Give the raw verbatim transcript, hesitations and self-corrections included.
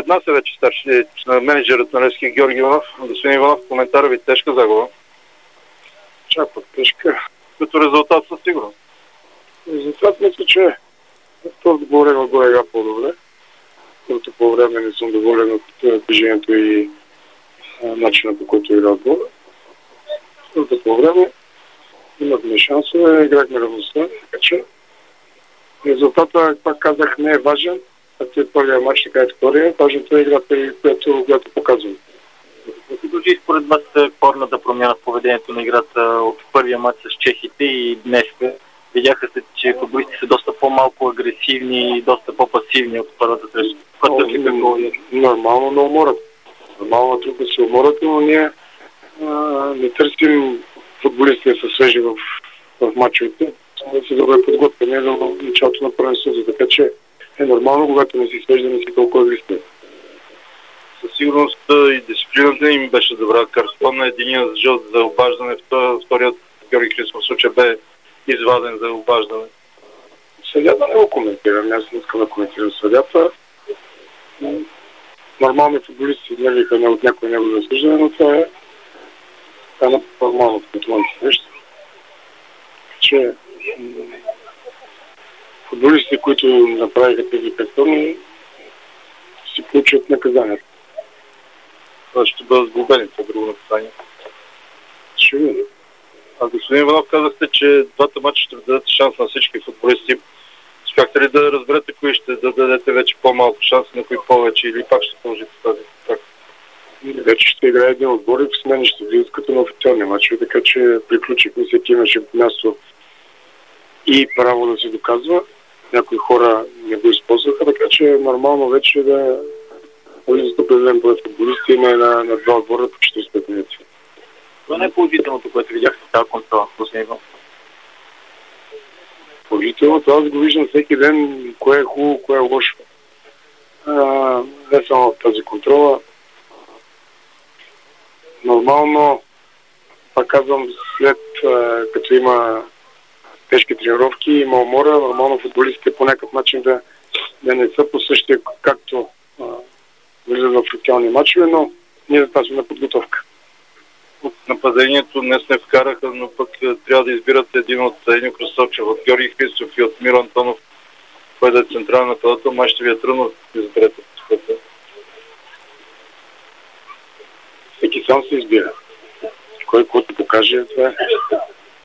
Пред нас е вече старши менеджерът на Левски Георги Иванов. Господин Иванов, коментара ви тежка загуба. Чак пък тежка. Като резултат със сигурност. Резултат мисля, че второто по време го игра по-добре. Второто по време не съм доволен от движението и начина, по който игра отбора. Второто по време имахме шансове, играхме равността, така че резултата, пак казах, не е важен. Ако е първия матч, така е втория. Важното е играта, която, която показваме. Дължи според вас корната промяна в поведението на играта от първия матч с чехите и днес? Видяха се, че футболисти са доста по-малко агресивни и доста по-пасивни от първата среща. Нормално на уморът. Нормално трудно се уморят, но ние а, не търсим футболисти да са свежи в, в матчовете. Да се добре подготвяме до началото на първенството. Така че е нормално, когато не си свежда, не си толкова агресивни. Със сигурност и дисциплината им беше добра. Карстон на единия с жълт за обаждане, вторият Георги Христов случай бе изваден за обаждане. Съдята не го коментирам. Аз не искам да коментирам съдята. Нормални футболисти измериха от някой негово засъждане, но това е стана нормално в контролните срещи. Че футболистите, които направиха тези карстони, си получат наказанието. Това ще бъдат сглобени по друго наказание. Ще видим. А господин Иванов, казахте, че двата матча ще дадете шанс на всички футболисти. Успяхте ли да разберете кои ще да дадете вече по-малко шанс, на кои повече, или пак ще продължите тази практика? Вече ще играе един отбор и с мен ще влизат като на официални матчове, така че приключихме, всеки имаше място и право да се доказва. Някои хора не го използваха, така че е нормално вече да влизат определен брой футболисти, има на, на два отбора по четиридесет и пет минути. Това не е положителното, което видяхте в тази контрола, господин Иванов. Положително, това аз го виждам всеки ден, кое е хубаво, кое е лошо. А, не само в тази контрола. Нормално, пак казвам, след а, като има тежки тренировки, има умора, нормално футболистите по някакъв начин да, да не са по същия, както а, влизат в официални матчове, но ние за това сме на подготовка. От нападението днес не вкараха, но пък трябва да избират един от Единьо Красовчев, от Георги Христов и от Миро Антонов, който е централен нападател. Май ще ви е трудно да изберете. Всеки сам се избира. Кой който покаже, това е.